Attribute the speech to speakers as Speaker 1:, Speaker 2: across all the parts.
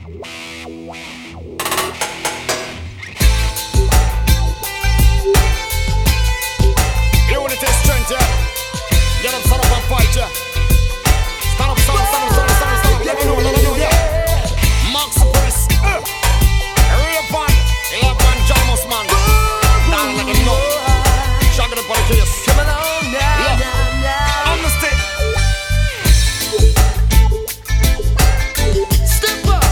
Speaker 1: Unity strength, yeah. Get up, stand up and fight, yeah. Stand up, stand up, stand up, stand up, stand up, stand up. Let me know, yeah. Max Press, Raven, Eleven, Jamus, man. Down, let them know. Shaggy the politics.
Speaker 2: Come along now,
Speaker 1: yeah. Understand.
Speaker 2: Step up.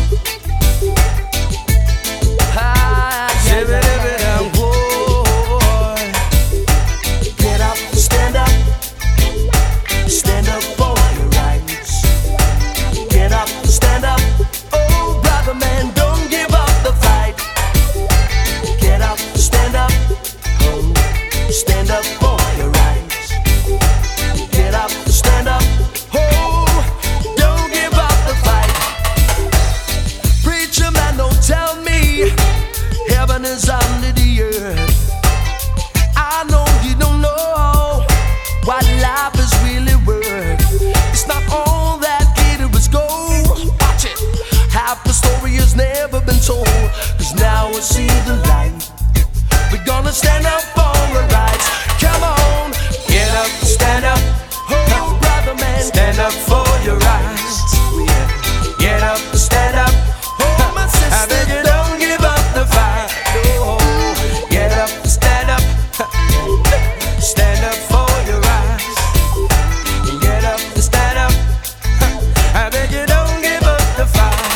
Speaker 2: Get up, stand up. Stand up for your rights. Get up, stand up. Oh, brother man, don't give up the fight. Get up, stand up. Oh, stand up for your rights. Get up, stand up. Oh, don't give up the fight. Preacher man, don't tell me heaven is under the earth. I know you don't know what life is really worth. It's not all that glitters gold. Watch it. Half the story has never been told. 'Cause now we see the light. We're gonna stand up for our rights. Come on, get up, stand up. Oh, brother man, stand up for your rights. Get up, stand up. Oh, my sister, I beg you, don't give up the fight. No, get up, stand up. Stand up for your rights. Get up, stand up. I beg you, don't give up the fight.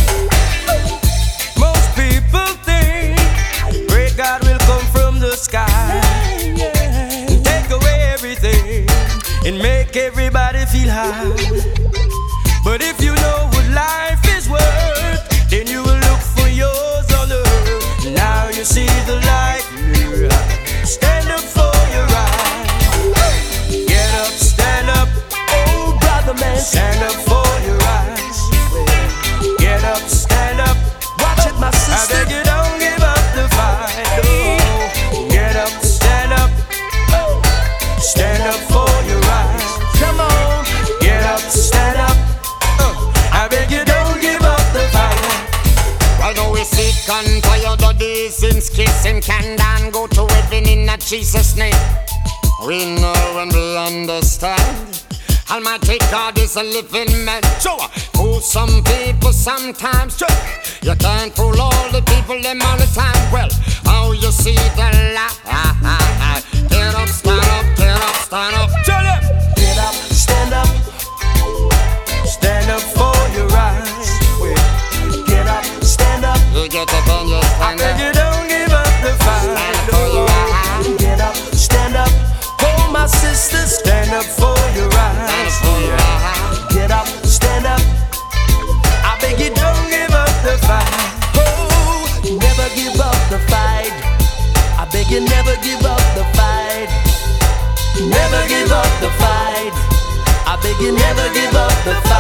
Speaker 2: Most people think great God will come from the sky and take away everything and make everybody feel high. But if you know what life is worth, then you will look for yours on earth. Now you see the light. Stand up for your rights. Get up, stand up. Oh, brother man, stand up for your rights. Get up, stand up. Watch it, my sister. I beg you, don't give up the fight. Oh, get up, stand up. Stand up for your rights. Come on, get up, stand up. I beg you, don't give up the fight.
Speaker 1: Right now we sick and tired of this. Since kissing can down, go to heaven in a Jesus' name. We know and we understand. Almighty God is a living man. So, fool some people sometimes. You can't fool all the people them all the time. Well, how you see the light? Get up, stand up, get up, stand up. Tell them.
Speaker 2: Get up, stand up. Stand up for your rights. Get up, stand up.
Speaker 1: You get up and you stand
Speaker 2: up. I beg you, don't give up the fight.
Speaker 1: Stand up for your rights.
Speaker 2: Get up, stand up. Oh, my sister, stand up for your rights. Get up, stand up. I beg you, don't give up the fight. Oh, never give up the fight. I beg you, never give up the fight. Never give up the fight. I beg you, never give up the fight.